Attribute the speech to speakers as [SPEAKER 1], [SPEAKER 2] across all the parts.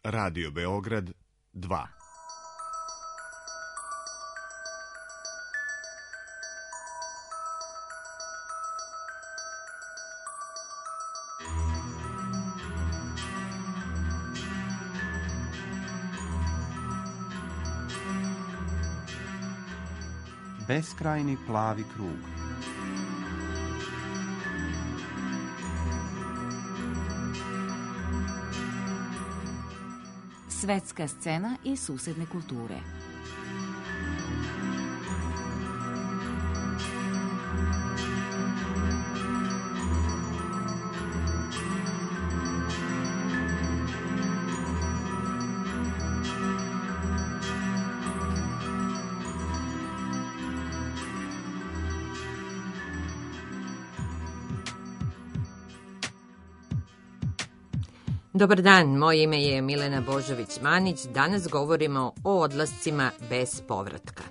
[SPEAKER 1] Radio Beograd 2.
[SPEAKER 2] Beskrajni plavi krug.
[SPEAKER 3] Svetska scena i susedne kulture.
[SPEAKER 4] Dobar dan, moje ime je Milena Božović-Manić. Danas govorimo o odlascima bez povratka.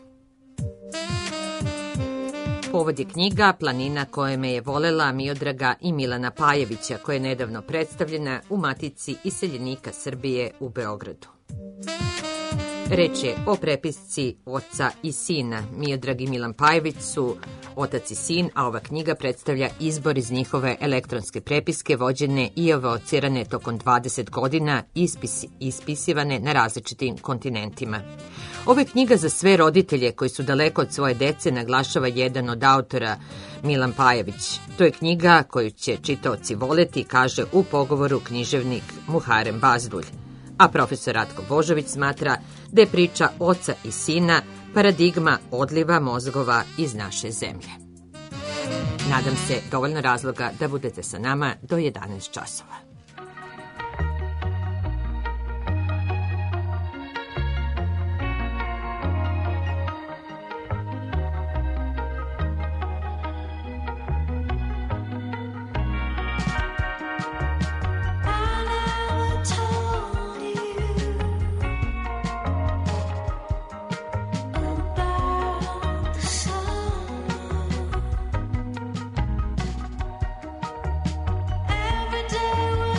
[SPEAKER 4] Povod je knjiga Planina koja me je volela Miodraga i Milana Pajevića, koja je nedavno predstavljena u Matici iseljenika Srbije u Beogradu. Reč je o prepisci oca i sina. Miodrag i Milan Pajević su otac i sin, a ova knjiga predstavlja izbor iz njihove elektronske prepiske vođene i evocirane tokom 20 godina i ispisivane na različitim kontinentima. Ovo je knjiga za sve roditelje koji su daleko od svoje dece, naglašava jedan od autora, Milan Pajević. To je knjiga koju će čitaoci voleti, kaže u pogovoru književnik Muharem Bazdulj. A profesor Ratko Božović smatra da je priča oca i sina paradigma odliva mozgova iz naše zemlje. Nadam se dovoljno razloga da budete sa nama do 11 časova.
[SPEAKER 5] Every day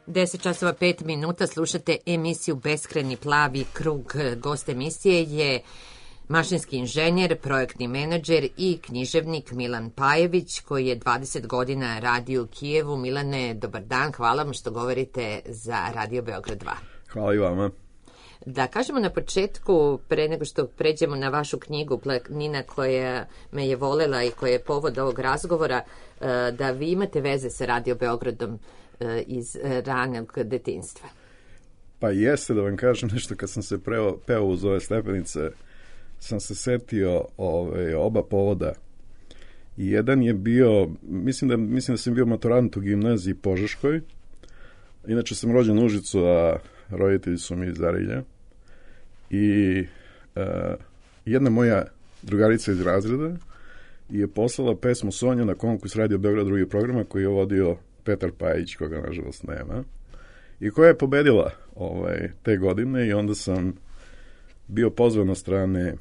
[SPEAKER 4] 10 časova 5 minuta slušate emisiju Beskrajni plavi krug. Gost emisije je mašinski inženjer, projektni menadžer i književnik Milan Pajević, koji je 20 godina radio u Kijevu. Milane, dobar dan, hvala vam što govorite za Radio Beograd 2.
[SPEAKER 5] Hvala i vama.
[SPEAKER 4] Da kažemo na početku, pre nego što pređemo na vašu knjigu Planina koja me je volela i koja je povod ovog razgovora, da vi imate veze sa Radio Beogradom iz ranog detinjstva.
[SPEAKER 5] Pa jeste, da vam kažem nešto, kad sam se peo uz ove stepenice, sam se setio oba povoda. I jedan je bio, mislim da sam bio maturant u gimnaziji Požeškoj. Inače sam rođen u Užicu, a roditelji su mi iz Arilja. I jedna moja drugarica iz razreda je poslala pesmu Sonja na konkurs Radio Beograd drugih programa koji je vodio Petar Pajić, koga nažalost nema, i koja je pobedila te godine, i onda sam bio pozvan od strane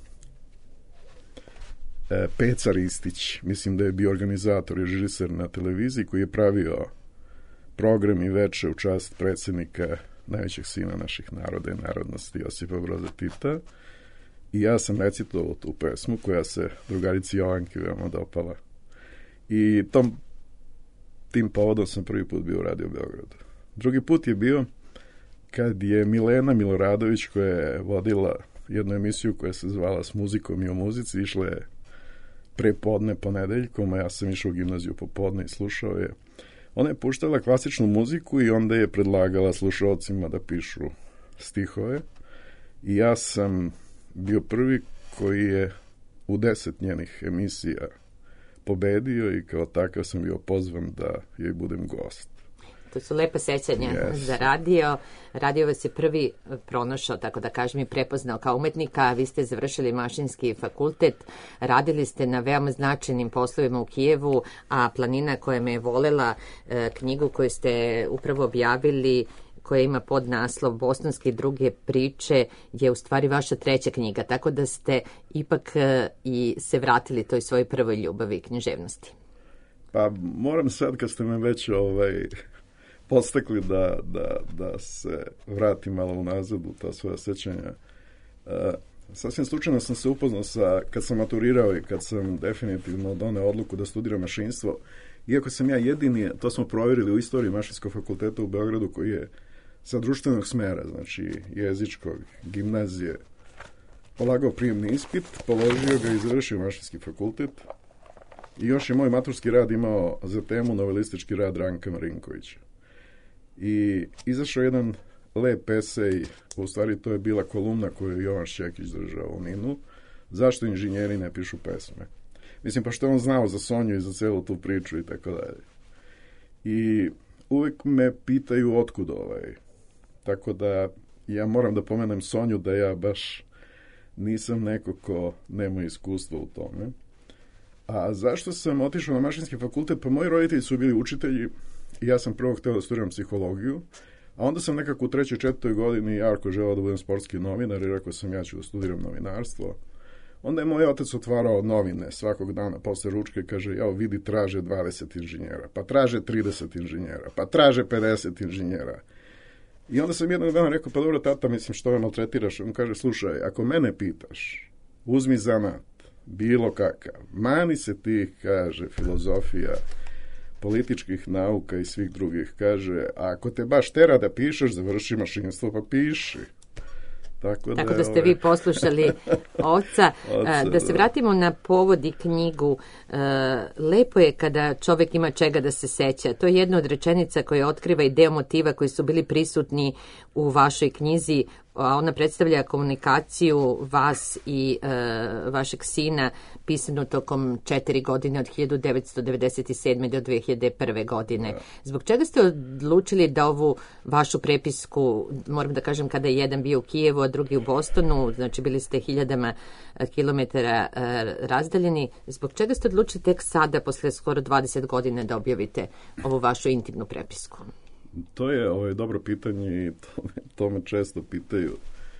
[SPEAKER 5] Peca Ristić, mislim da je bio organizator i režiser na televiziji, koji je pravio program i veče u čast predsjednika, najvećeg sina naših naroda i narodnosti, Josipa Broza Tita, i ja sam recitovao tu pesmu koja se drugarici Jovanki veoma dopala. I tim povodom sam prvi put bio u Radio Beogradu. Drugi put je bio kad je Milena Miloradović, koja je vodila jednu emisiju koja se zvala S muzikom i o muzici, išla je prepodne ponedeljkom, a ja sam išao u gimnaziju popodne i slušao je. Ona je puštala klasičnu muziku i onda je predlagala slušalcima da pišu stihove, i ja sam bio prvi koji je u 10 njenih emisija pobedio i kao takav sam bio pozvan da joj budem gost.
[SPEAKER 4] To su lepa sećanja za radio. Radio vas je prvi pronašao, tako da kažem, i prepoznao kao umetnika. Vi ste završili mašinski fakultet, radili ste na veoma značajnim poslovima u Kijevu, a Planina koja me je volela, knjigu koju ste upravo objavili, koja ima podnaslov Bostonske i druge priče, je u stvari vaša treća knjiga, tako da ste ipak i se vratili toj svojoj prvoj ljubavi, književnosti.
[SPEAKER 5] Pa moram sad, kad ste me već podstakli da se vratim malo unazad u ta svoja sećanja. Sasvim slučajno sam se upoznao kad sam maturirao i kad sam definitivno doneo odluku da studiram mašinstvo, iako sam ja jedini, to smo provjerili u istoriji Mašinskog fakulteta u Beogradu, koji je sa društvenog smera, znači jezičkog, gimnazije, polagao prijemni ispit, položio ga i završio Mašinski fakultet. I još je moj maturski rad imao za temu novelistički rad Ranka Marinkovića. I izašao jedan lep esej, u stvari to je bila kolumna koju je Jovan Šćekić držao u NIN-u, zašto inženjeri ne pišu pesme. Mislim, pa što je on znao za Sonju i za celu tu priču i tako dalje. I uvek me pitaju otkud Tako da ja moram da pomenem Sonju da ja baš nisam neko ko nema iskustva u tome. A zašto sam otišao na mašinski fakultet? Pa moji roditelji su bili učitelji i ja sam prvo hteo da studiram psihologiju, a onda sam nekako u 3. 4. godini jako želeo da budem sportski novinar i rekao sam ja ću da studiram novinarstvo. Onda je moj otac otvarao novine svakog dana posle ručke, kaže, jao vidi, traže 20 inženjera, pa traže 30 inženjera, pa traže 50 inženjera. I onda sam jednog dana rekao, pa dobro tata, mislim, što me maltretiraš? On kaže, slušaj, ako mene pitaš, uzmi zanat, bilo kakav, mani se ti, kaže, filozofija, političkih nauka i svih drugih, kaže, a ako te baš tera da pišeš, završi mašinstvo, pa piši. Tako da ste
[SPEAKER 4] vi poslušali oca. Da se vratimo na povod i knjigu. Lepo je kada čovjek ima čega da se seća. To je jedna od rečenica koja otkriva i deo motiva koji su bili prisutni u vašoj knjizi, a ona predstavlja komunikaciju vas i vašeg sina pisanu tokom 4 godine od 1997. do 2001. godine. Zbog čega ste odlučili da ovu vašu prepisku, moram da kažem kada je jedan bio u Kijevu, a drugi u Bostonu, znači bili ste 1000 kilometara razdaljeni, zbog čega ste odlučili tek sada, posle skoro 20 godina, da objavite ovu vašu intimnu prepisku?
[SPEAKER 5] To je dobro pitanje i to me često pitaju.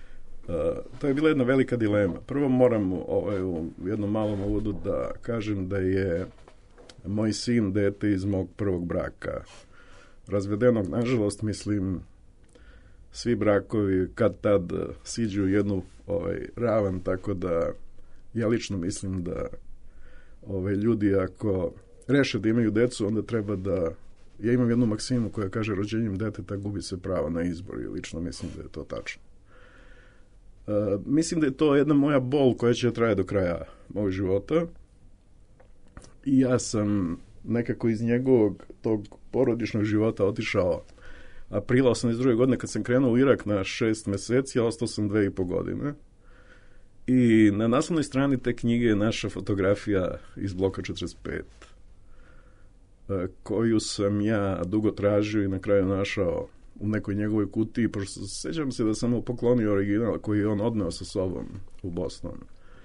[SPEAKER 5] To je bila jedna velika dilema. Prvo moram u jednom malom uvodu da kažem da je moj sin dete iz mog prvog braka razvedenog, nažalost, mislim, svi brakovi kad tad siđu jednu ravan, tako da ja lično mislim da ljudi ako reše da imaju decu, onda treba da... Ja imam jednu maksimu koja kaže rođenjem deteta gubi se pravo na izbor i lično mislim da je to tačno. Mislim da je to jedna moja bol koja će traje do kraja mog života i ja sam nekako iz njegovog tog porodičnog života otišao aprila 82. godine kad sam krenuo u Irak na 6 meseci, a ostao sam 2,5 godine. I na naslovnoj strani te knjige je naša fotografija iz bloka 45, koju sam ja dugo tražio i na kraju našao u nekoj njegovoj kutiji, pošto sećam se da sam mu poklonio original koji je on odneo sa sobom u Boston.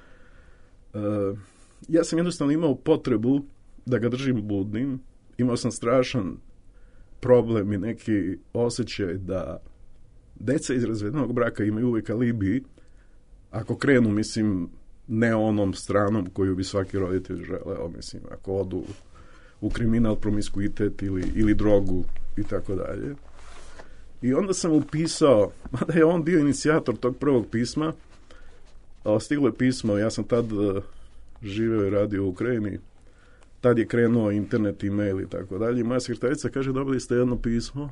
[SPEAKER 5] Ja sam jednostavno imao potrebu da ga držim budnim. Imao sam strašan problem i neki osjećaj da deca iz razvedenog braka imaju uvijek alibi ako krenu, mislim, ne onom stranom koju bi svaki roditelj želeo, mislim, ako odu u kriminal, promiskuitet ili drogu i tako dalje. I onda sam upisao, mada je on bio inicijator tog prvog pisma, stiglo je pismo, ja sam tad živeo i radio u Ukrajini, tad je krenuo internet, e-mail i tako dalje. Moja sekretarica kaže, dobili ste jedno pismo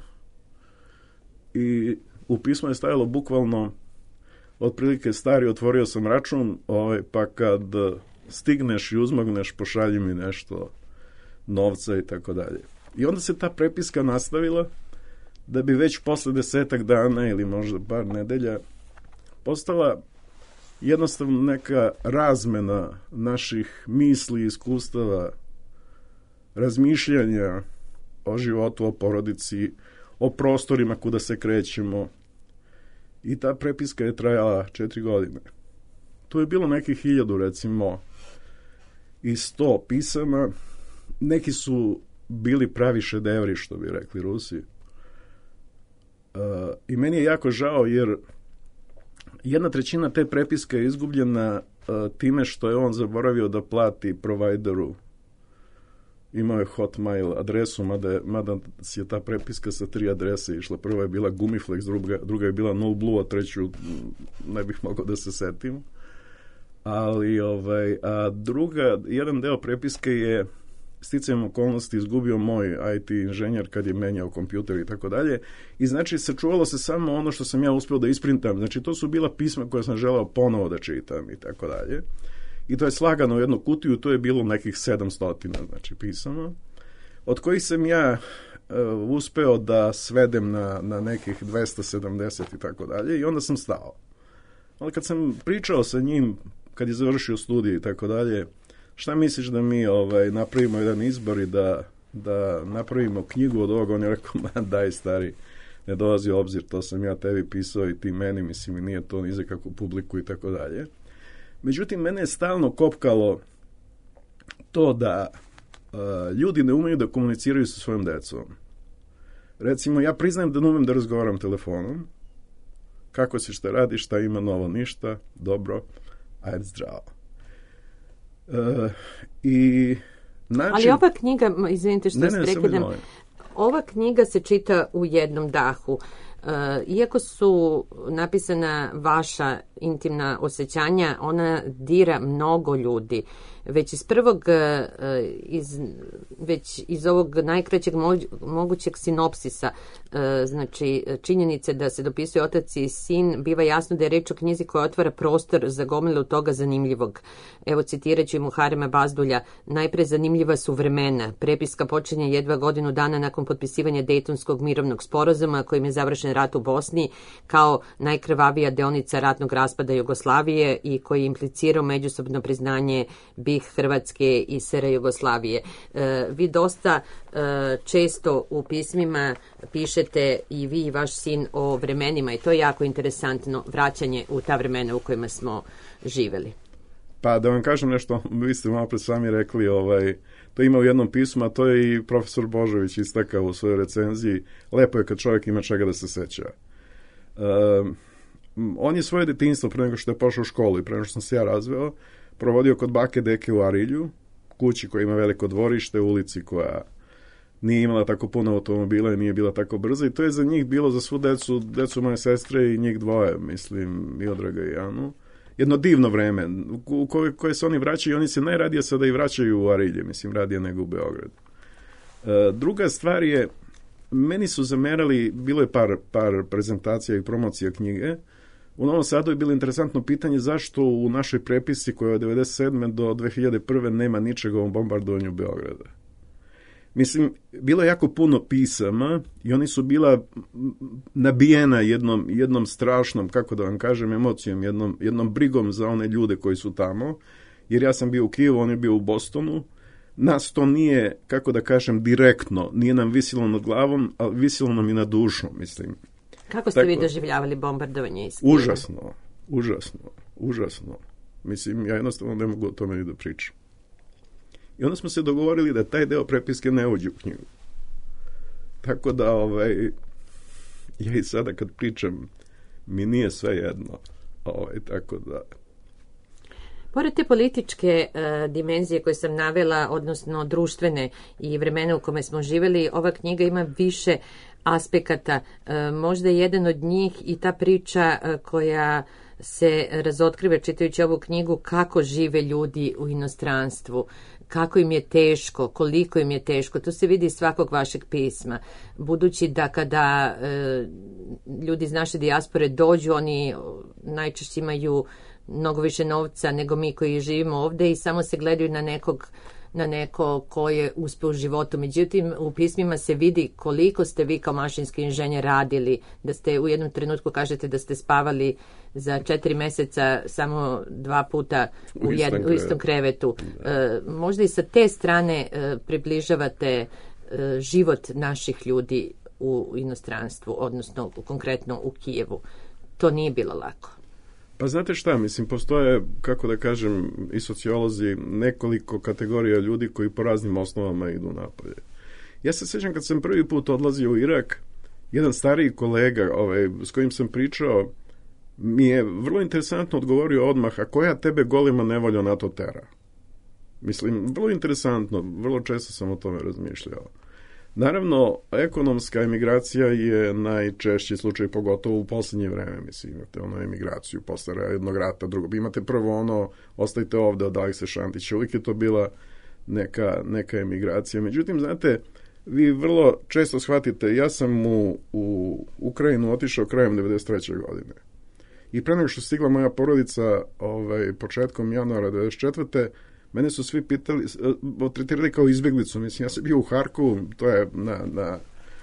[SPEAKER 5] i u pismu je stajalo bukvalno otprilike stari, otvorio sam račun, pa kad stigneš i uzmogneš, pošalji mi nešto novca i tako dalje. I onda se ta prepiska nastavila da bi već posle 10 dana ili možda par nedelja postala jednostavno neka razmena naših misli, iskustava, razmišljanja o životu, o porodici, o prostorima kuda se krećemo. I ta prepiska je trajala 4 godine. Tu je bilo nekih 1000, recimo, i 100 pisama. Neki su bili pravi šedevri, što bi rekli Rusi. I meni je jako žao, jer 1/3 te prepiske je izgubljena time što je on zaboravio da plati provideru. Imao je Hotmail adresu, mada je ta prepiska sa 3 adrese išla. Prva je bila Gumiflex, druga je bila No Blue, a treću ne bih mogao da se setim. Ali jedan deo prepiske je sticajem okolnosti izgubio moj IT inženjer kad je menjao kompjuter i tako dalje. I znači sačuvalo se samo ono što sam ja uspeo da isprintam. Znači to su bila pisma koje sam želeo ponovo da čitam i tako dalje. I to je slagano u jednu kutiju, to je bilo nekih 700, znači, pisama, od kojih sam ja uspeo da svedem na nekih 270 i tako dalje, i onda sam stao. Ali kad sam pričao sa njim, kad je završio studije i tako dalje, šta misliš da mi napravimo jedan izbor i da napravimo knjigu od ovoga? On je rekao, daj stari, ne dolazi u obzir, to sam ja tebi pisao i ti meni, mislim, i nije to ni za kakvu publiku i tako dalje. Međutim, mene je stalno kopkalo to da ljudi ne umeju da komuniciraju sa svojom decom. Recimo, ja priznajem da ne umem da razgovaram telefonom. Kako si, šta radiš, šta ima novo, ništa, dobro, ajde zdravo.
[SPEAKER 4] Ali ova knjiga, izvinite što se prekidam, ova knjiga se čita u jednom dahu. Iako su napisana vaša intimna osjećanja, ona dira mnogo ljudi. Već iz ovog najkraćeg mogućeg sinopsisa, znači činjenice da se dopisuje otac i sin, biva jasno da je reč o knjizi koja otvara prostor za gomilu toga zanimljivog. Evo, citirat ću Muharema Bazdulja: najpre zanimljiva su vremena. Prepiska počinje jedva godinu dana nakon potpisivanja Dejtonskog mirovnog sporazuma kojim je završen rat u Bosni kao najkrvavija deonica ratnog raspada Jugoslavije i koji je implicirao međusobno priznanje BiH, Hrvatske i SR Jugoslavije. Vi dosta često u pismima pišete i vi i vaš sin o vremenima i to je jako interesantno, vraćanje u ta vremena u kojima smo živeli.
[SPEAKER 5] Pa da vam kažem nešto, vi ste malo pred sami rekli, to ima u jednom pismu, a to je i profesor Božović istakao u svojoj recenziji. Lepo je kad čovjek ima čega da se seća. On je svoje detinjstvo, pre nego što je pošao u školu i pre nego što sam se ja razveo, provodio kod bake deke u Arilju, kući koja ima veliko dvorište, ulici koja nije imala tako puno automobila i nije bila tako brza i to je za njih bilo, za svu decu moje sestre i njih dvoje, mislim, Miodraga i Anu, jedno divno vreme u koje se oni vraćaju i oni se najradije sada i vraćaju u Arilje, mislim, radije nego u Beograd. Druga stvar je, meni su zamerali, bilo je par prezentacija i promocija knjige. U Novom Sadu je bilo interesantno pitanje zašto u našoj prepisi koja je od 1997. do 2001. nema ničega o bombardovanju Beograda. Mislim, bilo je jako puno pisama i oni su bila nabijena jednom strašnom, kako da vam kažem, emocijom, jednom brigom za one ljude koji su tamo, jer ja sam bio u Kijevu, on je bio u Bostonu. Nas to nije, kako da kažem, direktno, nije nam visilo nad glavom, ali visilo nam i na dušu, mislim.
[SPEAKER 4] Kako ste vi doživljavali bombardovanje iz Kijeva?
[SPEAKER 5] Užasno. Mislim, ja jednostavno ne mogu o tome ni da pričam. I onda smo se dogovorili da taj deo prepiske ne uđe u knjigu. Tako da, ja i sada kad pričam, mi nije sve jedno. Tako da...
[SPEAKER 4] Pored te političke dimenzije koje sam navela, odnosno društvene i vremena u kome smo živjeli, ova knjiga ima više aspekata. Možda je jedan od njih i ta priča koja se razotkriva čitajući ovu knjigu, kako žive ljudi u inostranstvu, kako im je teško, koliko im je teško. To se vidi iz svakog vašeg pisma. Budući da kada ljudi iz naše dijaspore dođu, oni najčešće imaju mnogo više novca nego mi koji živimo ovdje i samo se gledaju na neko ko je uspeo u životu. Međutim, u pismima se vidi koliko ste vi kao mašinski inženjer radili, da ste u jednom trenutku kažete da ste spavali za 4 mjeseca samo 2 puta u istom krevetu. Možda i sa te strane približavate život naših ljudi u inostranstvu, odnosno konkretno u Kijevu. To nije bilo lako.
[SPEAKER 5] Pa znate šta, mislim, postoje, kako da kažem, i sociolozi, nekoliko kategorija ljudi koji po raznim osnovama idu napolje. Ja se sjećam kad sam prvi put odlazio u Irak, jedan stariji kolega s kojim sam pričao mi je vrlo interesantno odgovorio odmah, a koja tebe golema nevolja na to tera? Mislim, vrlo interesantno, vrlo često sam o tome razmišljao. Naravno, ekonomska emigracija je najčešći slučaj, pogotovo u posljednje vreme, mislim, imate emigraciju posle jednog rata, drugo. Imate prvo ostajte ovde od Alekse Šantića, uvijek je to bila neka emigracija. Međutim, znate, vi vrlo često shvatite, ja sam u Ukrajinu otišao krajem 1993. godine. I pre nego što stigla moja porodica početkom januara 1994. Mene su svi pitali, tretirali kao izbjeglicu. Mislim, ja sam bio u Harkovu, to je na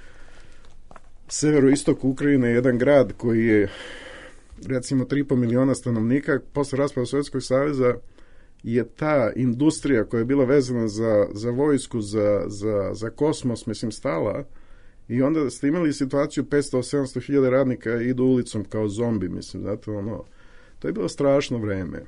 [SPEAKER 5] severoistoku Ukrajine, jedan grad koji je, recimo, 3,5 miliona stanovnika. Posle raspada Sovjetskog saveza je ta industrija koja je bila vezana za vojsku, za kosmos, mislim, stala. I onda ste imali situaciju 500-700 hiljada radnika idu ulicom kao zombi, mislim, znate, to je bilo strašno vreme.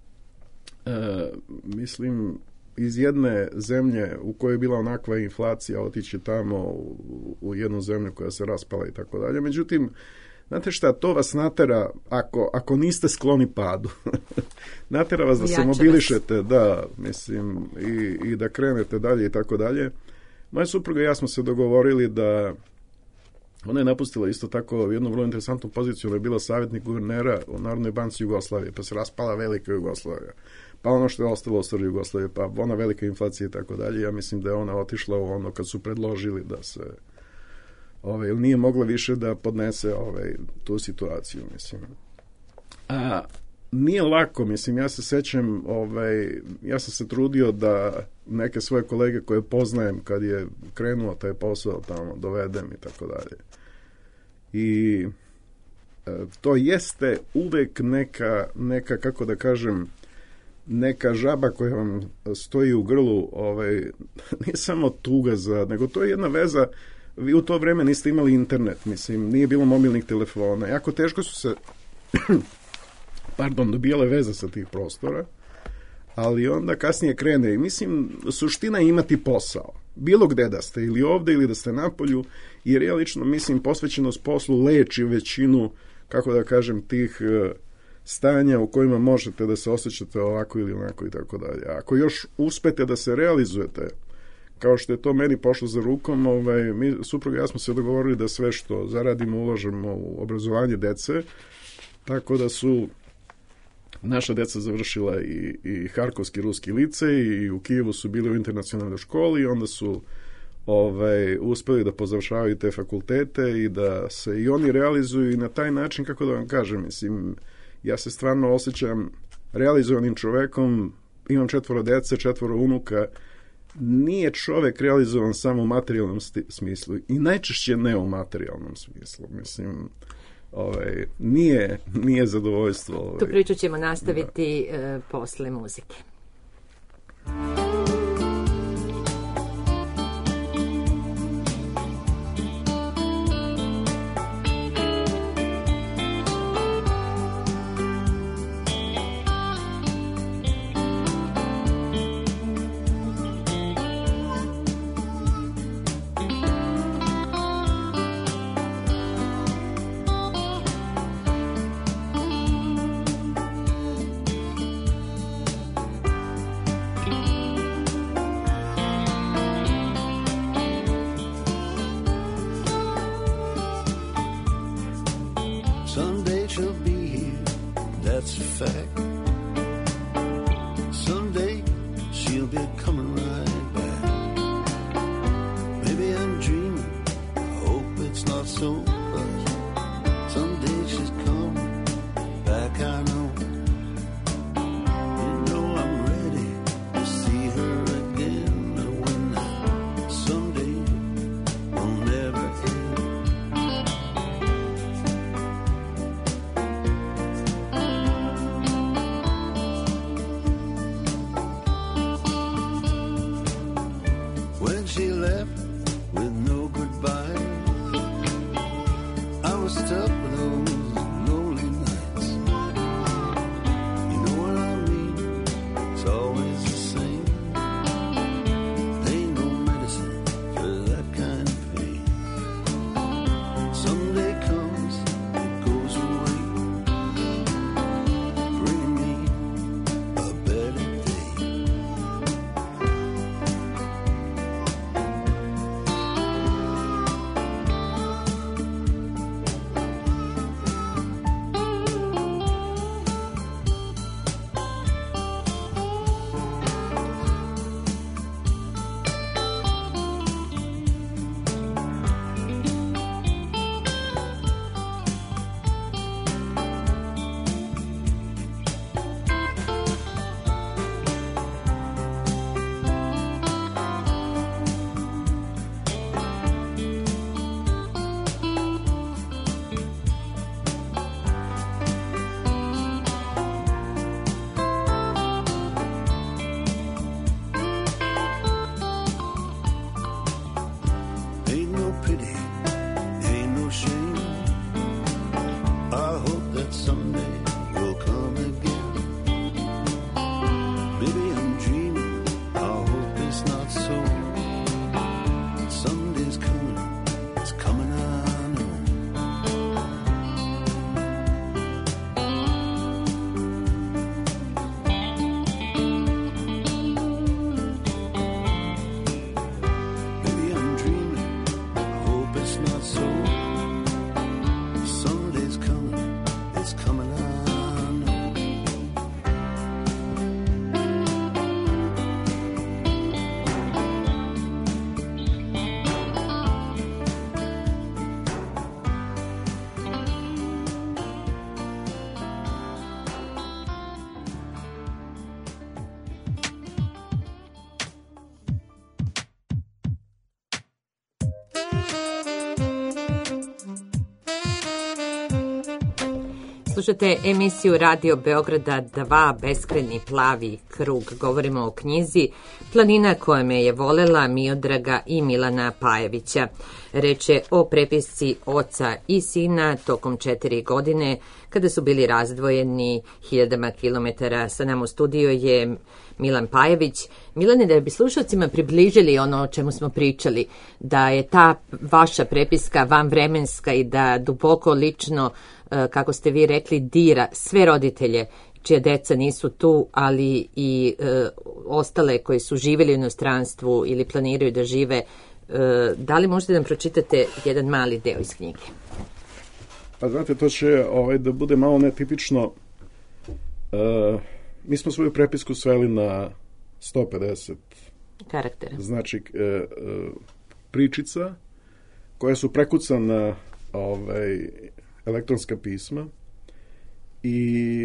[SPEAKER 5] Mislim, iz jedne zemlje u kojoj je bila onakva inflacija otići tamo u jednu zemlju koja se raspala i tako dalje. Međutim, znate šta, to vas natera, ako niste skloni padu, natera vas da se mobilišete, da, mislim, i da krenete dalje i tako dalje. Moja supruga i ja smo se dogovorili da ona je napustila isto tako jednu vrlo interesantnu poziciju, ona je bila savjetnik guvernera u Narodnoj banci Jugoslavije, pa se raspala velika Jugoslavija. Pa ono što je ostalo u stvari Jugoslavije, pa ona velika inflacija i tako dalje. Ja mislim da je ona otišla u ono kad su predložili da se nije mogla više da podnese tu situaciju, mislim. A nije lako, mislim, ja se sećam, ja sam se trudio da neke svoje kolege koje poznajem kad je krenuo taj posao tamo, dovedem i tako dalje. I to jeste uvek neka, kako da kažem, neka žaba koja vam stoji u grlu, nije samo tuga nego to je jedna veza. Vi u to vreme niste imali internet, mislim, nije bilo mobilnih telefona. Jako teško su se dobijale veze sa tih prostora, ali onda kasnije krene. I mislim, suština je imati posao. Bilo gde da ste, ili ovde, ili da ste napolju, jer ja lično mislim, posvećenost poslu leči većinu, kako da kažem, tih stanja u kojima možete da se osjećate ovako ili onako i tako dalje. Ako još uspete da se realizujete kao što je to meni pošlo za rukom, mi, supruga i ja smo se dogovorili da sve što zaradimo ulažemo u obrazovanje dece, tako da su naša deca završila i Harkovski ruski licej i u Kijevu su bili u internacionalnoj školi i onda su uspeli da pozavršavaju te fakultete i da se i oni realizuju i na taj način, kako da vam kažem, mislim, ja se stvarno osjećam realizovanim čovekom, imam 4 dece, 4 unuka, nije čovek realizovan samo u materijalnom smislu i najčešće ne u materijalnom smislu, mislim, nije zadovoljstvo.
[SPEAKER 4] Tu priču ćemo nastaviti posle muzike. Slušate emisiju Radio Beograda 2, Beskrajni plavi krug. Govorimo o knjizi Planina koja me je volela Miodraga i Milana Pajevića. Reč je o prepisci oca i sina tokom 4 godine kada su bili razdvojeni hiljadama kilometara. Sa nam u studiju je Milan Pajević. Milane, da bi slušalcima približili ono o čemu smo pričali, da je ta vaša prepiska vanvremenska i da duboko lično, kako ste vi rekli, dira sve roditelje čija deca nisu tu, ali i ostale koji su živjeli u inostranstvu ili planiraju da žive. Da li možete da nam pročitate jedan mali deo iz knjige?
[SPEAKER 5] Pa znate, to će da bude malo netipično. Mi smo svoju prepisku sveli na 150
[SPEAKER 4] karaktera.
[SPEAKER 5] Znači, pričica koja su prekucana elektronska pisma i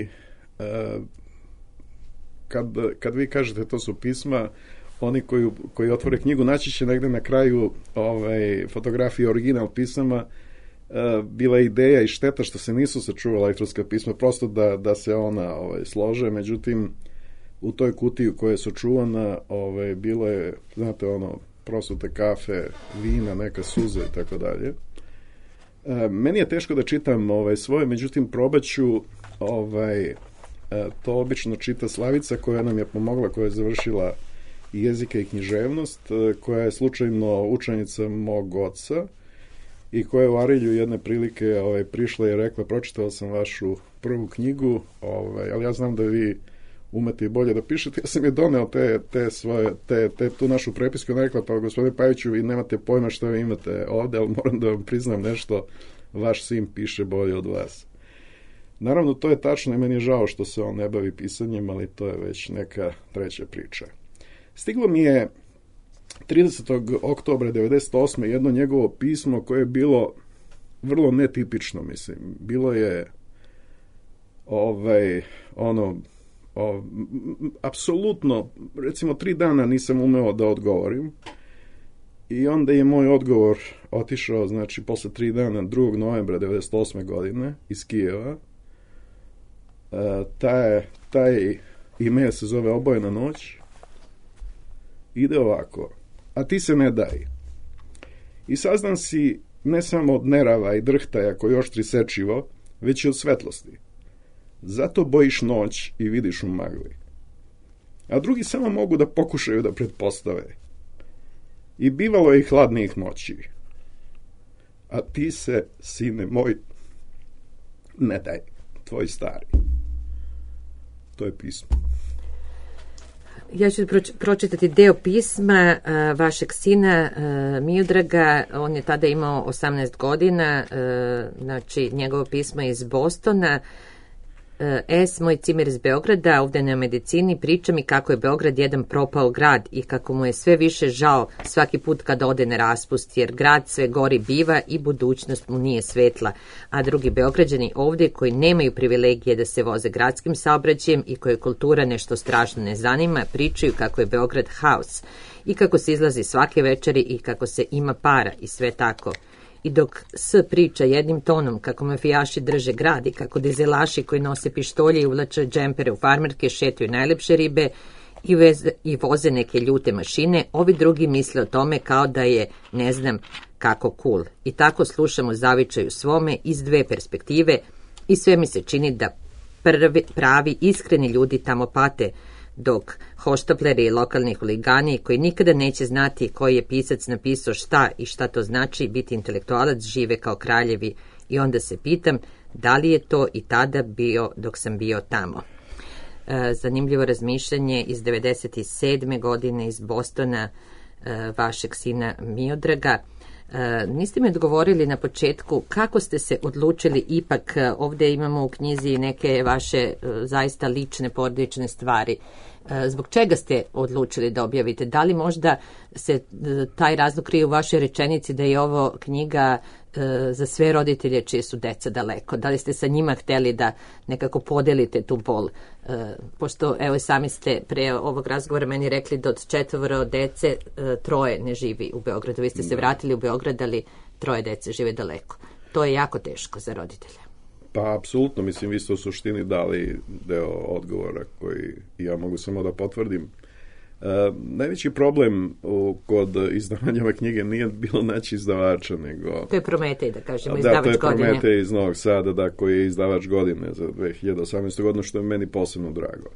[SPEAKER 5] kad vi kažete to su pisma, oni koji otvore knjigu naći će negde na kraju fotografije original pisama. Bila je ideja i šteta što se nisu sačuvala elektronska pisma, prosto da se ona slože, međutim u toj kutiji koja je sačuvana bilo je, znate, prosute kafe, vina, neka suza i tako dalje. Meni je teško da čitam svoje, međutim probaću, to obično čita Slavica koja nam je pomogla, koja je završila i jezika i književnost, koja je slučajno učenica mog oca i koja je u Arilju jedne prilike prišla i rekla, pročitala sam vašu prvu knjigu, ali ja znam da vi umete i bolje da pišete. Ja sam je doneo tu našu prepisku, ona rekla, pa gospodine Paviću, vi nemate pojma što vi imate ovde, ali moram da vam priznam nešto, vaš sin piše bolje od vas. Naravno, to je tačno i meni je žao što se on ne bavi pisanjem, ali to je već neka treća priča. Stiglo mi je 30. oktobra 1998. jedno njegovo pismo koje je bilo vrlo netipično, mislim. Bilo je apsolutno, recimo 3 dana nisam umeo da odgovorim i onda je moj odgovor otišao, znači posle 3 dana 2. novembra 1998. godine iz Kijeva. Taj email se zove Obojena noć. Ide ovako: a ti se ne daj. I sazdan si ne samo od nerava i drhtaja koji oštri sečivo, već i od svetlosti. Zato bojiš noć i vidiš u magli. A drugi samo mogu da pokušaju da pretpostave. I bivalo je i hladnijih noći. A ti se, sine moj, ne daj, tvoj stari. To je pismo.
[SPEAKER 4] Ja ću pročitati deo pisma vašeg sina Miodraga. On je tada imao 18 godina, znači njegovo pismo je iz Bostona. Moj cimer iz Beograda, ovde na medicini, priča mi kako je Beograd jedan propao grad i kako mu je sve više žao svaki put kada ode na raspust, jer grad sve gori biva i budućnost mu nije svetla, a drugi Beograđani ovde koji nemaju privilegije da se voze gradskim saobraćajem i koje kultura nešto strašno ne zanima, pričaju kako je Beograd haos i kako se izlazi svake večeri i kako se ima para i sve tako. I dok priča jednim tonom kako mafijaši drže grad i kako dizelaši koji nose pištolje i uvlače džempere u farmerke šetaju najlepše ribe i voze neke ljute mašine, ovi drugi misle o tome kao da je ne znam kako cool. I tako slušamo zavičaju svome iz 2 perspektive i sve mi se čini da pravi iskreni ljudi tamo pate, dok hoštapleri i lokalni huligani koji nikada neće znati koji je pisac napisao šta i šta to znači biti intelektualac žive kao kraljevi. I onda se pitam da li je to i tada bio dok sam bio tamo. Zanimljivo razmišljanje iz 97. godine iz Bostona vašeg sina Miodraga. Niste mi odgovorili na početku kako ste se odlučili ipak, ovdje imamo u knjizi neke vaše zaista lične porodične stvari. Zbog čega ste odlučili da objavite? Da li možda se taj razlog krije u vašoj rečenici da je ovo knjiga za sve roditelje čije su deca daleko? Da li ste sa njima hteli da nekako podelite tu bol? Pošto, evo, sami ste pre ovog razgovora meni rekli da od 4 dece 3 ne živi u Beogradu. Vi ste se vratili u Beograd, ali 3 dece žive daleko. To je jako teško za roditelje.
[SPEAKER 5] Pa, apsolutno, mislim, vi ste u suštini dali deo odgovora koji ja mogu samo da potvrdim. Najveći problem kod izdavanja ove knjige nije bilo naći izdavača, nego...
[SPEAKER 4] To je Prometej, da kažemo, izdavač godine.
[SPEAKER 5] Da, to je Prometej iz Novog Sada, da, koji je izdavač godine za 2018. godinu, što je meni posebno drago.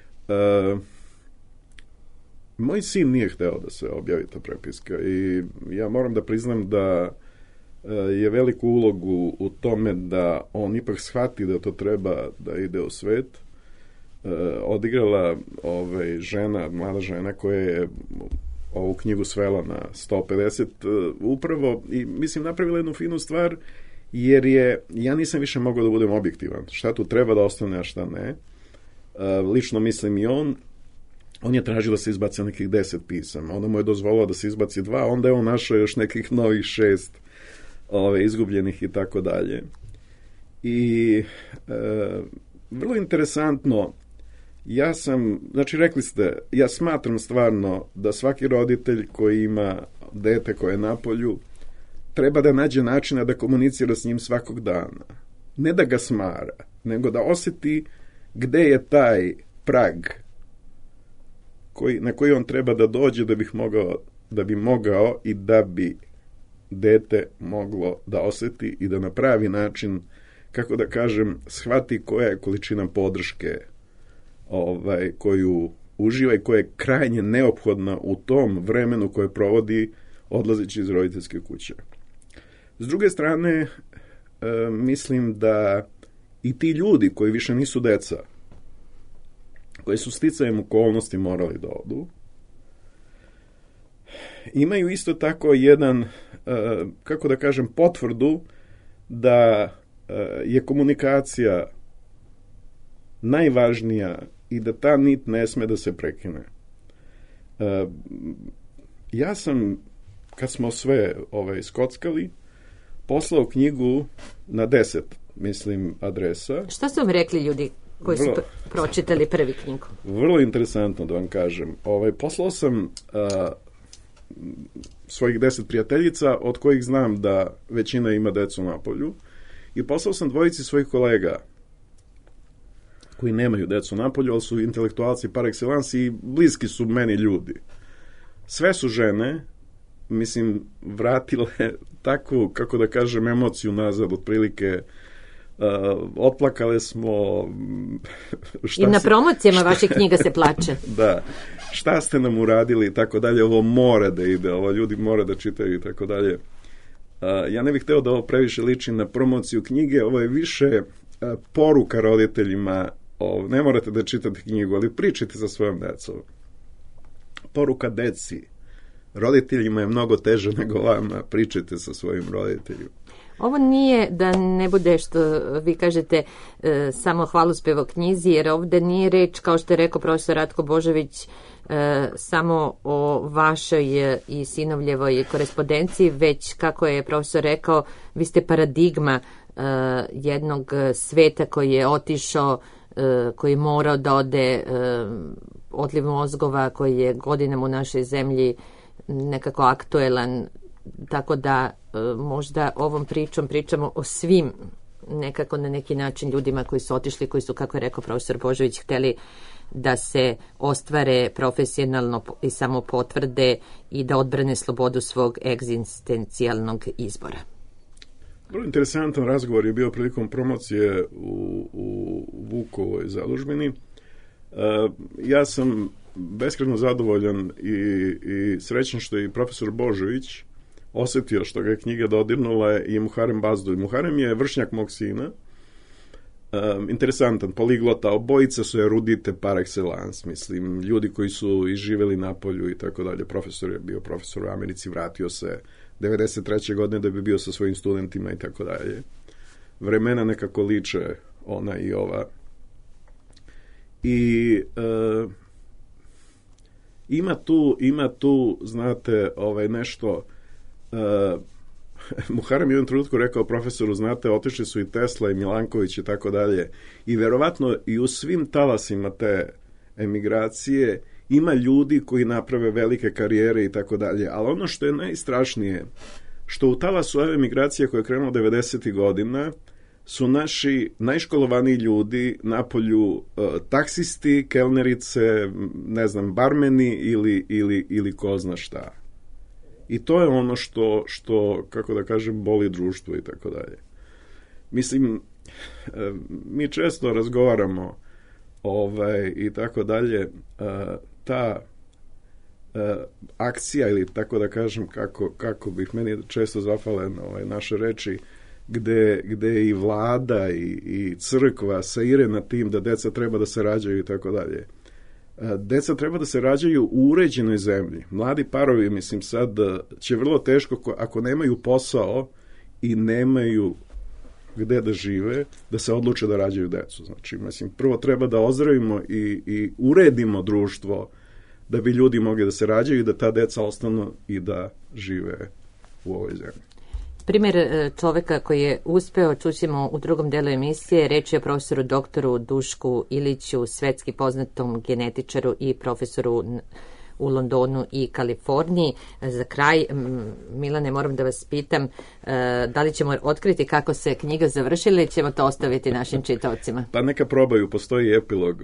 [SPEAKER 5] Moj sin nije hteo da se objavi ta prepiska i ja moram da priznam da je veliku ulogu u tome da on ipak shvati da to treba da ide u svet odigrala žena, mlada žena koja je ovu knjigu svela na 150 upravo i mislim napravila jednu finu stvar jer ja nisam više mogao da budem objektivan. Šta tu treba da ostane, a šta ne. Lično mislim i on je tražio da se izbaci nekih 10 pisama. Onda mu je dozvolila da se izbaci 2, onda je on našao još nekih novih 6 izgubljenih i tako dalje. I vrlo interesantno, znači rekli ste, ja smatram stvarno da svaki roditelj koji ima dete koje je napolju treba da nađe načina da komunicira s njim svakog dana. Ne da ga smara, nego da osjeti gde je taj prag na koji on treba da dođe da bi mogao i da bi dete moglo da osjeti i da na pravi način, kako da kažem, shvati koja je količina podrške koju uživa i koja je krajnje neophodna u tom vremenu koje provodi odlazeći iz roditeljske kuće. S druge strane, mislim da i ti ljudi koji više nisu deca, koji su sticajem okolnosti morali da odu, imaju isto tako jedan, kako da kažem, potvrdu da je komunikacija najvažnija i da ta nit ne sme da se prekine. Ja sam, kad smo sve skockali, poslao knjigu na 10, mislim, adresa.
[SPEAKER 4] Šta su vam rekli ljudi koji su pročitali prvi knjigu?
[SPEAKER 5] Vrlo interesantno da vam kažem. Poslao sam svojih 10 prijateljica, od kojih znam da većina ima decu na polju, i poslao sam 2 svojih kolega koji nemaju decu na polju, ali su intelektualci par excellence i bliski su meni ljudi. Sve su žene, mislim, vratile takvu, kako da kažem, emociju nazad, otprilike otplakale smo.
[SPEAKER 4] I na promocijama vaše knjiga se plače.
[SPEAKER 5] Da, šta ste nam uradili i tako dalje, ovo mora da ide, ovo ljudi mora da čitaju i tako dalje. Ja ne bih hteo da ovo previše liči na promociju knjige, ovo je više poruka roditeljima, ne morate da čitate knjigu, ali pričajte sa svojom decom. Poruka deci, roditeljima je mnogo teže nego vama, pričajte sa svojim roditeljima.
[SPEAKER 4] Ovo nije, da ne bude što vi kažete, samo hvalospev o knjizi, jer ovde nije reč, kao što je rekao profesor Ratko Božović, samo o vašoj i sinovljevoj korespondenciji, već, kako je profesor rekao, vi ste paradigma jednog sveta koji je otišao, koji je morao da ode, odliv mozgova koji je godinama u našoj zemlji nekako aktuelan, tako da možda ovom pričamo o svim nekako na neki način ljudima koji su otišli, koji su, kako je rekao profesor Božović, hteli da se ostvare profesionalno i samo potvrde i da odbrane slobodu svog egzistencijalnog izbora.
[SPEAKER 5] Vrlo interesantan razgovor je bio prilikom promocije u Vukovoj zadužbini. Ja sam beskrajno zadovoljan i srećan što je i profesor Božović osetio što ga je knjiga dodirnula i Muharem Bazdu. Muharem je vršnjak mog sina, interesantan, poliglota, obojica su erudite par excellence, mislim, ljudi koji su živeli na polju i tako dalje. Profesor je bio profesor u Americi, vratio se 93. godine da bi bio sa svojim studentima i tako dalje. Vremena nekako liče ona i ova. I ima tu, znate, nešto. Muharem je u jednom trenutku rekao profesoru, znate, otišli su i Tesla i Milanković i tako dalje. I verovatno i u svim talasima te emigracije ima ljudi koji naprave velike karijere i tako dalje. Ali ono što je najstrašnije, što u talasu ove emigracije koja je krenula 90. godina, su naši najškolovaniji ljudi napolju taksisti, kelnerice, ne znam, barmeni ili ko zna šta. I to je ono što, kako da kažem, boli društvo i tako dalje. Mislim, mi često razgovaramo i tako dalje, ta akcija ili tako da kažem, kako bih meni često zafale naše reči, gde i vlada i crkva saire na tim da deca treba da se rađaju i tako dalje. Deca treba da se rađaju u uređenoj zemlji. Mladi parovi, mislim, sad će vrlo teško, ako nemaju posao i nemaju gde da žive, da se odluče da rađaju decu. Znači, mislim, prvo treba da ozdravimo i uredimo društvo da bi ljudi mogli da se rađaju i da ta deca ostanu i da žive u ovoj zemlji.
[SPEAKER 4] Primjer čoveka koji je uspeo, čućemo u drugom delu emisije, reč je o profesoru doktoru Dušku Iliću, svetski poznatom genetičaru i profesoru u Londonu i Kaliforniji. Za kraj, Milane, moram da vas pitam, da li ćemo otkriti kako se knjiga završila ili ćemo to ostaviti našim čitaocima?
[SPEAKER 5] Pa neka probaju, postoji epilog.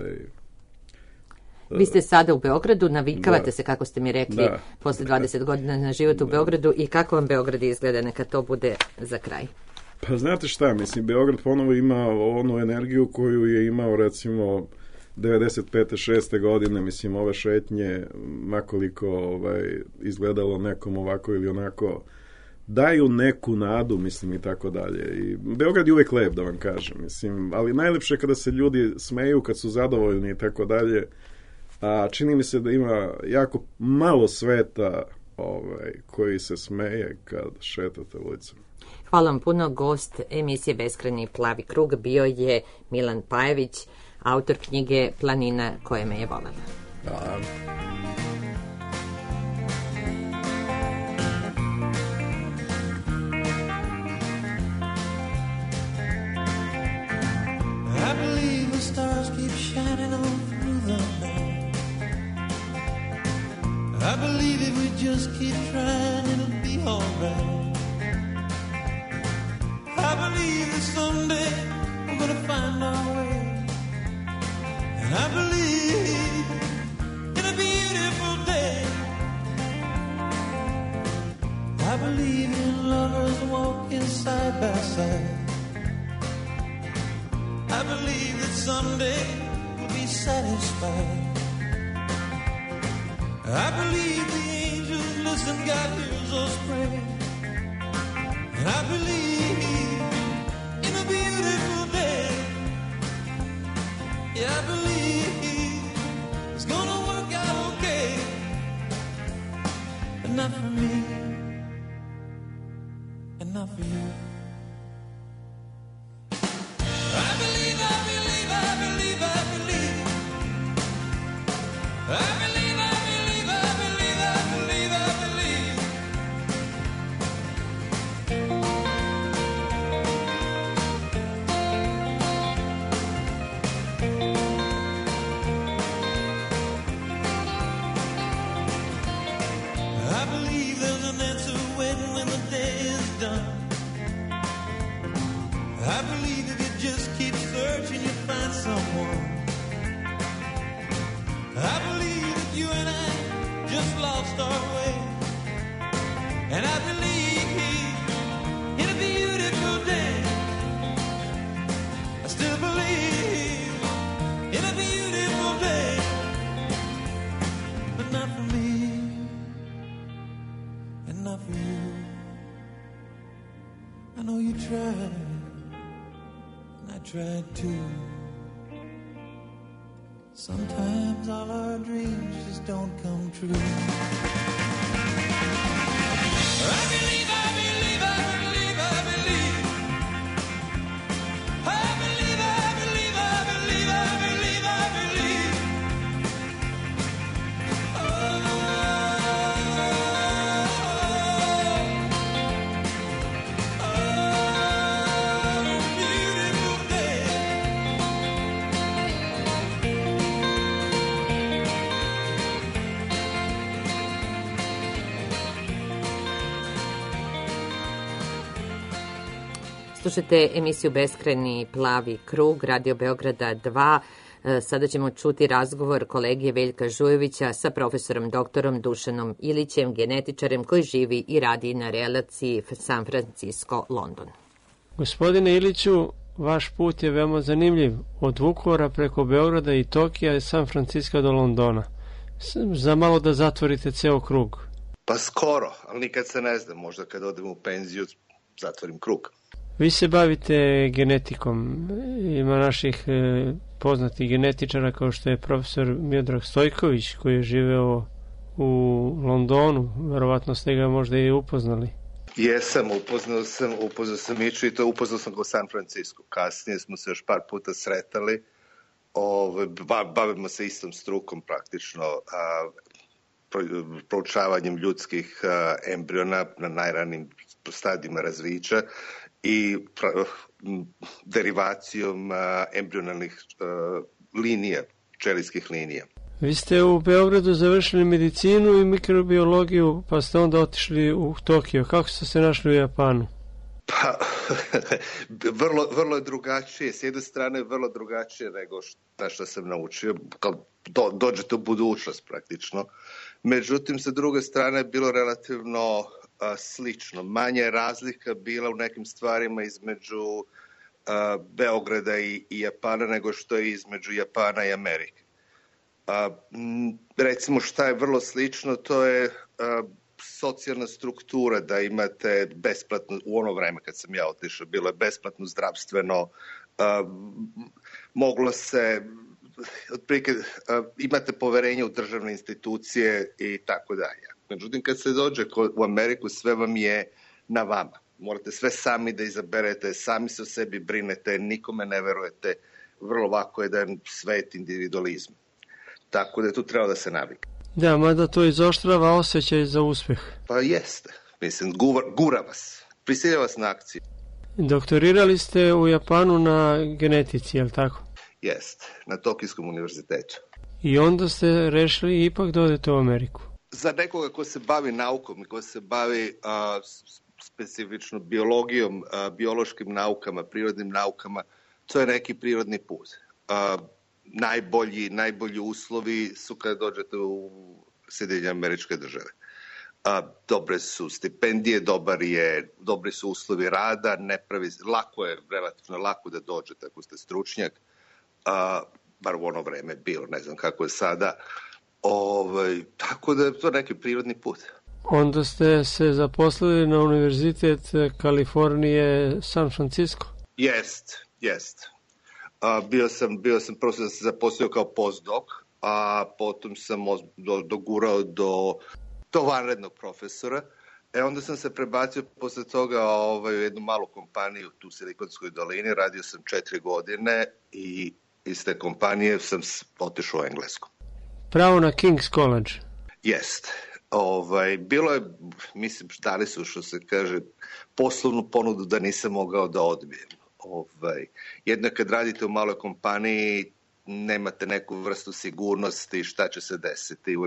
[SPEAKER 4] Vi ste sada u Beogradu, navikavate se, kako ste mi rekli, posle 20 godina na život u Beogradu, i kako vam Beograd izgleda, neka to bude za kraj?
[SPEAKER 5] Pa znate šta, mislim, Beograd ponovo ima onu energiju koju je imao, recimo, 95. 6. godine, mislim, ove šetnje, makoliko izgledalo nekom ovako ili onako, daju neku nadu, mislim, i tako dalje. I Beograd je uvek lep, da vam kažem, mislim, ali najlepše kada se ljudi smeju, kad su zadovoljni i tako dalje, a čini mi se da ima jako malo sveta koji se smeje kad šetate ulicom.
[SPEAKER 4] Hvala vam puno. Gost emisije Beskrajni plavi krug bio je Milan Pajević, autor knjige Planina koja me je volela.
[SPEAKER 5] Hvala.
[SPEAKER 6] I believe the stars keep shining on through the night. I believe if we just keep trying, it'll be alright. I believe that someday we're gonna find our way. And I believe in a beautiful day. I believe in lovers walking side by side. I believe that someday we'll be satisfied. I believe the angels listen, God hears us pray. And I believe in a beautiful day. Yeah, I believe it's gonna work out okay. But not for me, and not for you. I believe, I believe, I believe, I believe. I believe, I believe, I believe, I believe, I believe. I believe there's an answer when the day is done. I believe if you just keep searching, you'll find someone. I believe that you and I just lost our way. And I believe in a beautiful day. I still believe in a beautiful day. But not for me, and not for you. I know you tried, and I tried too. Sometimes all our dreams just don't come true. I believe, I believe, I believe, I believe. I believe, I believe, I believe, I believe, I believe. Beautiful day.
[SPEAKER 4] Slušajte emisiju Beskrajni plavi krug, Radio Beograda 2. Sada ćemo čuti razgovor kolege Veljka Žujevića sa profesorom doktorom Dušanom Ilićem, genetičarem koji živi i radi na relaciji San Francisco-London.
[SPEAKER 7] Gospodine Iliću, vaš put je veoma zanimljiv. Od Vukovara preko Beograda i Tokija i San Francisco do Londona. Za malo da zatvorite ceo krug.
[SPEAKER 8] Pa skoro, ali nikad se ne zna. Možda kad odem u penziju zatvorim krug.
[SPEAKER 7] Vi se bavite genetikom. Ima naših poznatih genetičara kao što je profesor Miodrag Stojković koji je živeo u Londonu. Verovatno ste ga možda i upoznali.
[SPEAKER 8] Jesam, upoznao sam Miću i to upoznao sam ga u San Francisco. Kasnije smo se još par puta sretali. Bavimo se istom strukom praktično, proučavanjem ljudskih embriona na najranijim stadijima razvića i derivacijom embrionalnih linija, ćelijskih linija.
[SPEAKER 7] Vi ste u Beogradu završili medicinu i mikrobiologiju, pa ste onda otišli u Tokio. Kako ste se našli u Japanu?
[SPEAKER 8] Pa, vrlo je drugačije. S jedne strane vrlo drugačije nego što sam naučio. Dođete u budućnost praktično. Međutim, sa druge strane je bilo relativno slično. Manje je razlika bila u nekim stvarima između Beograda i Japana nego što je između Japana i Amerike. Recimo šta je vrlo slično, to je socijalna struktura, da imate besplatno, u ono vreme kad sam ja otišao, bilo je besplatno zdravstveno, moglo se, otprilike, imate poverenje u državne institucije i tako dalje. Međutim, kad se dođe u Ameriku, sve vam je na vama. Morate sve sami da izaberete, sami se o sebi brinete, nikome ne verujete, vrlo lako je jedan svet individualizma. Tako da je tu treba da se navikne.
[SPEAKER 7] Da, mada to izoštrava osjećaj za uspeh.
[SPEAKER 8] Pa jeste. Mislim, gura vas. Prisilja vas na akciju.
[SPEAKER 7] Doktorirali ste u Japanu na genetici, je li tako?
[SPEAKER 8] Jeste, na Tokijskom univerzitetu.
[SPEAKER 7] I onda ste rešili ipak da odete u Ameriku.
[SPEAKER 8] Za nekoga ko se bavi naukom i ko se bavi specifično biologijom, biološkim naukama, prirodnim naukama, to je neki prirodni put. Najbolji uslovi su kada dođete u Sjedinjene Američke Države. Dobre su stipendije, dobri su uslovi rada, relativno lako da dođete ako ste stručnjak, bar u ono vreme bilo, ne znam kako je sada. Tako da je to neki prirodni put.
[SPEAKER 7] Onda ste se zaposlili na Univerzitet Kalifornije San Francisco?
[SPEAKER 8] Jest. Bio sam prvo sam se zaposlio kao postdoc, a potom sam dogurao do vanrednog profesora. Onda sam se prebacio posle toga u jednu malu kompaniju tu u Silikonskoj dolini. Radio sam 4 godine i iz te kompanije sam otišao u Englesku.
[SPEAKER 7] Pravo na King's College?
[SPEAKER 8] Jest. Bilo je, mislim, dali su, što se kaže, poslovnu ponudu da nisam mogao da odbijem. Jedno kad radite u maloj kompaniji, nemate neku vrstu sigurnosti šta će se desiti.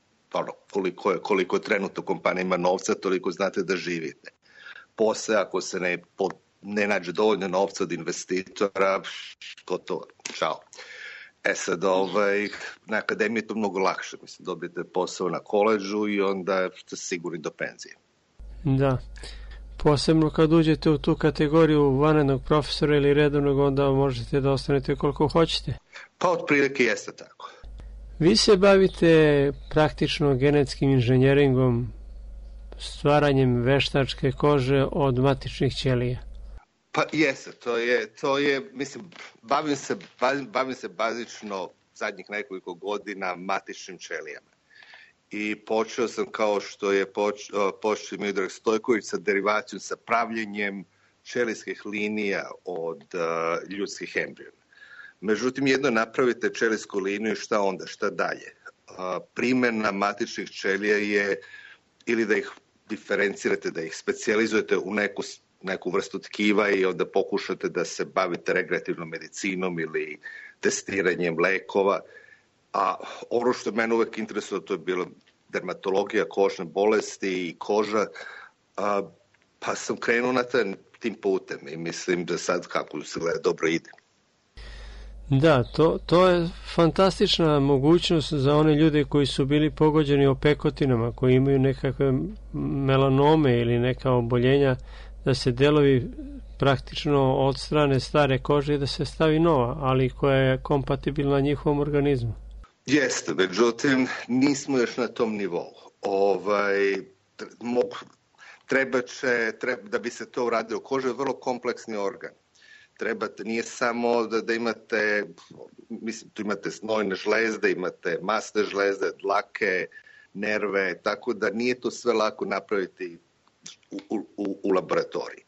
[SPEAKER 8] Koliko trenutno kompanija ima novca, toliko znate da živite. Posle, ako se ne nađe dovoljno novca od investitora, gotovo, čao. Sad, na akademiji je to mnogo lakše. Mislim, dobijete posao na koledžu i onda ste sigurni do penzije.
[SPEAKER 7] Da. Posebno kad uđete u tu kategoriju vanrednog profesora ili redovnog, onda možete da ostanete koliko hoćete.
[SPEAKER 8] Pa otprilike jeste tako.
[SPEAKER 7] Vi se bavite praktično genetskim inženjeringom, stvaranjem veštačke kože od matičnih ćelija.
[SPEAKER 8] Pa jeste, to je, mislim, bavim se bazično zadnjih nekoliko godina matičnim ćelijama. I počeo sam kao što je počeo Miodrag Stojković sa derivacijom, sa pravljenjem ćelijskih linija od ljudskih embriona. Međutim, jedno napravite ćelijsku liniju i šta onda, šta dalje? Primjena matičnih ćelija je ili da ih diferencirate, da ih specijalizujete u neku vrstu tkiva i onda pokušate da se bavite rekreativnom medicinom ili testiranjem lekova. A ono što mene uvek interesuje, to je bilo dermatologija, kožne bolesti i koža, pa sam krenuo na tim putem i mislim da sad kako se gleda dobro ide.
[SPEAKER 7] Da, to je fantastična mogućnost za one ljude koji su bili pogođeni opekotinama, koji imaju nekakve melanome ili neka oboljenja, da se delovi praktično odstrane stare kože i da se stavi nova, ali koja je kompatibilna njihovom organizmu.
[SPEAKER 8] Jeste, međutim, nismo još na tom nivou. da bi se to uradilo. Koža je vrlo kompleksni organ. Nije samo da imate, mislim, tu imate znojne žlezde, imate masne žlezde, dlake, nerve, tako da nije to sve lako napraviti u laboratoriji.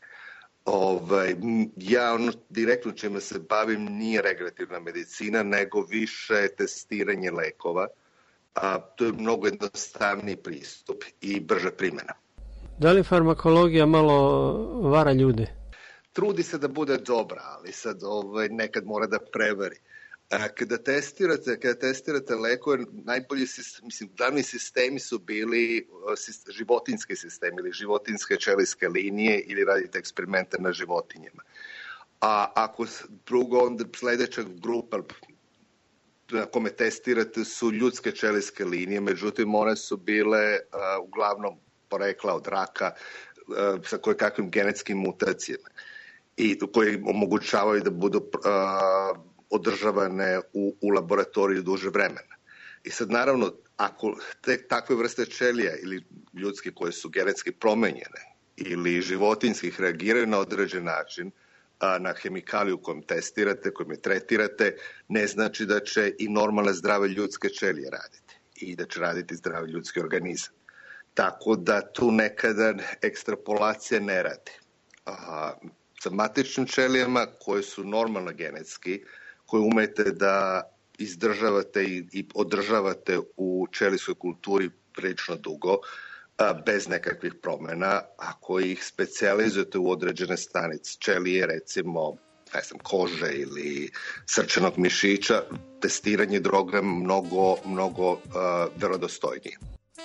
[SPEAKER 8] Ja direktno čime se bavim nije regenerativna medicina, nego više testiranje lekova. To je mnogo jednostavniji pristup i brža primjena.
[SPEAKER 7] Da li farmakologija malo vara ljude?
[SPEAKER 8] Trudi se da bude dobra, ali sad nekad mora da prevari. Kada testirate lekove, glavni sistemi su bili životinjski sistemi ili životinjske ćelijske linije ili radite eksperimente na životinjama. A ako drugo, onda sledeća grupa na kome testirate su ljudske ćelijske linije, međutim one su bile uglavnom porekla od raka sa kojekakvim genetskim mutacijama i koje omogućavaju da budu održavane u laboratoriju duže vremena. I sad naravno, ako takve vrste ćelija ili ljudske koje su genetski promenjene ili životinjskih reagiraju na određen način na hemikaliju kojom testirate, kojom je tretirate, ne znači da će i normalne zdrave ljudske ćelije raditi i da će raditi zdravi ljudski organizam. Tako da tu nekada ekstrapolacija ne radi. Sa matičnim ćelijama koje su normalno genetski, koje umete da izdržavate i održavate u ćelijskoj kulturi prilično dugo, bez nekakvih promjena, ako ih specijalizujete u određene stanice ćelije, recimo kože ili srčanog mišića, testiranje droga je mnogo verodostojnije.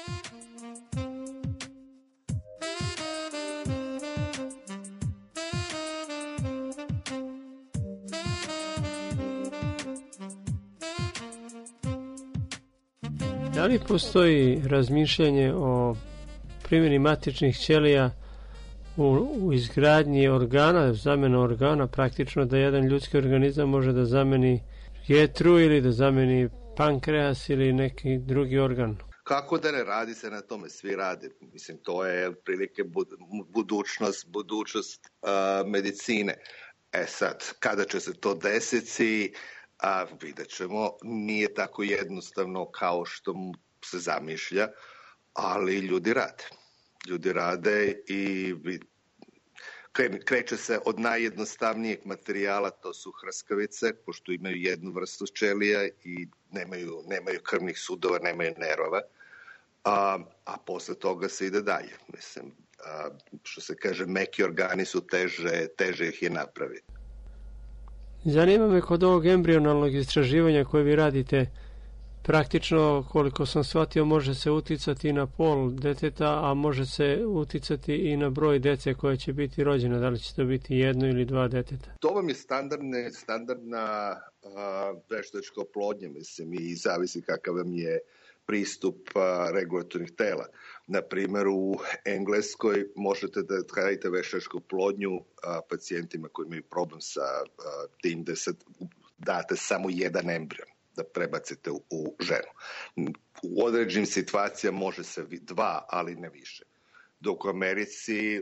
[SPEAKER 7] Da li postoji razmišljanje o primjeni matičnih ćelija u izgradnji organa, zamjena organa, praktično da jedan ljudski organizam može da zameni jetru ili da zameni pankreas ili neki drugi organ?
[SPEAKER 8] Kako da ne radi se na tome? Svi rade. Mislim, to je prilike budućnost medicine. Sad, kada će se to desiti, vidjet ćemo. Nije tako jednostavno kao što se zamišlja, ali ljudi rade. Ljudi rade i kreće se od najjednostavnijeg materijala, to su hrskavice, pošto imaju jednu vrstu ćelija i nemaju krvnih sudova, nemaju nerova, a posle toga se ide dalje. Mislim, što se kaže, meki organi su teže ih je napraviti.
[SPEAKER 7] Zanima me kod ovog embrionalnog istraživanja koje vi radite, praktično, koliko sam shvatio, može se uticati na pol deteta, a može se uticati i na broj dece koje će biti rođena. Da li će to biti jedno ili dva deteta?
[SPEAKER 8] To vam je standardna veštačka oplodnja, mislim, i zavisi kakav vam je pristup regulatornih tela. Na primjer, u Engleskoj možete da radite veštačku oplodnju pacijentima koji imaju problem sa tim da se date samo jedan embrion da prebacite u ženu. U određenim situacijama može se dva, ali ne više. Dok u Americi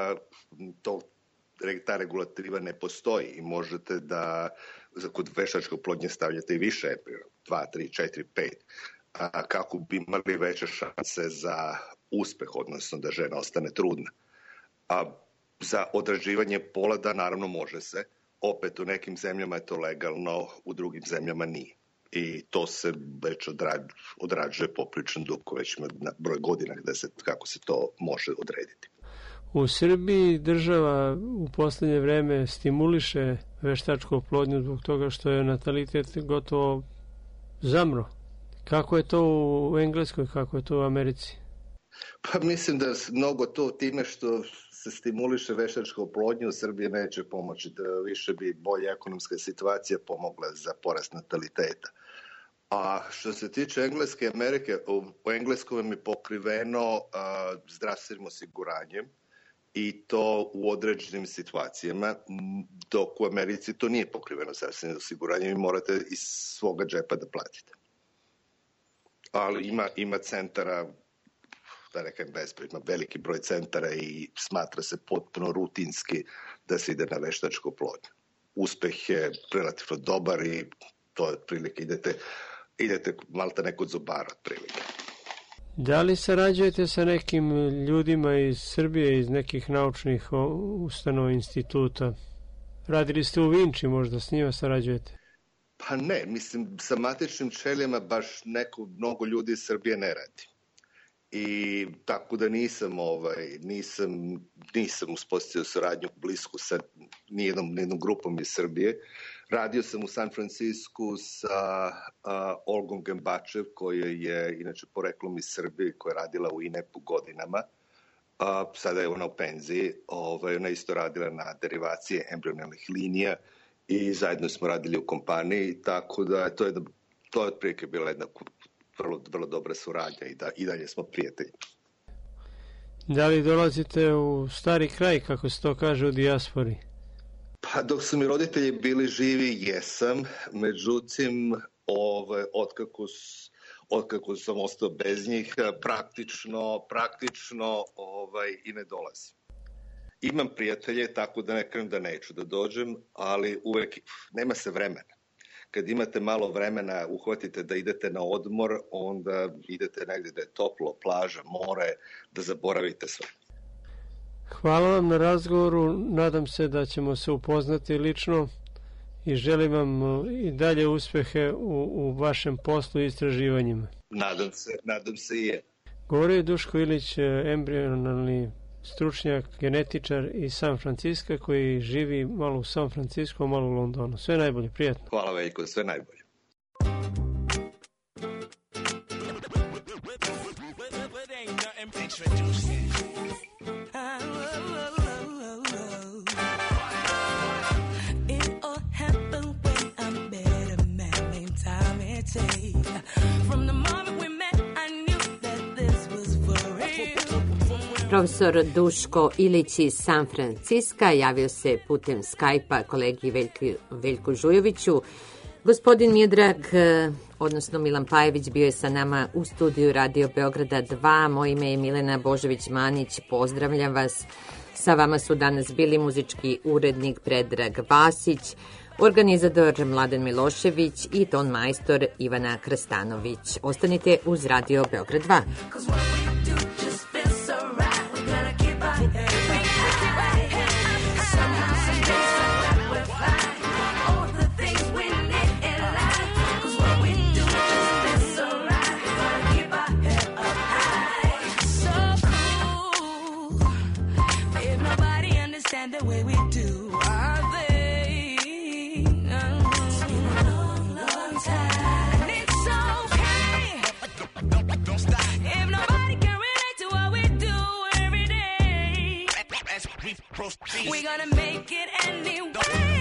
[SPEAKER 8] ta regulativa ne postoji i možete da kod veštačke oplodnje stavljate i više embriona, 2, 3, 4, 5, kako bi imali veće šanse za uspeh, odnosno da žena ostane trudna. Za odrađivanje pola, naravno može se. Opet u nekim zemljama je to legalno, u drugim zemljama nije. I to se već odrađuje poprilično dugo, već ima broj godina kako se to može odrediti.
[SPEAKER 7] U Srbiji država u poslednje vreme stimuliše veštačku oplodnju zbog toga što je natalitet gotovo zamro. Kako je to u Engleskoj, kako je to u Americi?
[SPEAKER 8] Pa mislim da mnogo to time što se stimuliše veštačku oplodnju u Srbiji neće pomoći, da više bi bolja ekonomska situacija pomogla za porast nataliteta. A što se tiče Engleske i Amerike, u Engleskom je pokriveno zdravstvenim osiguranjem i to u određenim situacijama, dok u Americi to nije pokriveno zdravstvenim osiguranjem i morate iz svoga džepa da platite. Ali ima centara da nekam bezbroj, ima veliki broj centara i smatra se potpuno rutinski da se ide na veštačku oplodnju. Uspeh je relativno dobar i to je otprilike, idete malta neko od zubara otprilike.
[SPEAKER 7] Da li sarađujete sa nekim ljudima iz Srbije, iz nekih naučnih ustanova, instituta? Radili ste u Vinči, možda s njima sarađujete?
[SPEAKER 8] Pa ne, mislim, sa matičnim ćelijama baš mnogo ljudi iz Srbije ne radi. I tako da nisam uspostavio saradnju blisku sa nijednom grupom iz Srbije. Radio sam u San Francisku sa Olgom Gembačev, koja je inače poreklom iz Srbije, koja je radila u INEP-u godinama. Sada je ona u penziji. Ona isto radila na derivacije embrionalnih linija i zajedno smo radili u kompaniji, tako da to je otprilike bila jedna vrlo dobra suradnja i dalje smo prijatelji.
[SPEAKER 7] Da li dolazite u stari kraj, kako se to kaže, u dijaspori?
[SPEAKER 8] Pa dok su mi roditelji bili živi, jesam. Međutim, otkako sam ostao bez njih, praktično i ne dolazim. Imam prijatelje, tako da ne kažem da neću da dođem, ali uvek nema se vremena. Kad imate malo vremena, uhvatite da idete na odmor, onda idete negdje da je toplo, plaža, more, da zaboravite sve.
[SPEAKER 7] Hvala vam na razgovoru, nadam se da ćemo se upoznati lično i želim vam i dalje uspehe u vašem poslu i istraživanjima.
[SPEAKER 8] Nadam se i je.
[SPEAKER 7] Govorio je Duško Ilić, embrionalni stručnjak, genetičar iz San Francisca, koji živi malo u San Francisco, malo u Londonu. Sve najbolje, prijatno.
[SPEAKER 8] Hvala Veljko, sve najbolje.
[SPEAKER 4] Profesor Duško Ilić iz San Francisca javio se putem Skype-a kolegi Veljku Žujoviću. Gospodin Miodrag, odnosno Milan Pajević, bio je sa nama u studiju Radio Beograda 2. Moje ime je Milena Božović-Manić. Pozdravljam vas. Sa vama su danas bili muzički urednik Predrag Vasić, organizator Mladen Milošević i ton majstor Ivana Krstanović. Ostanite uz Radio Beograd 2.
[SPEAKER 9] The way we do, are they? It's been a long, long time, and it's okay. Don't stop. If nobody can relate to what we do every day, we're gonna make it anyway.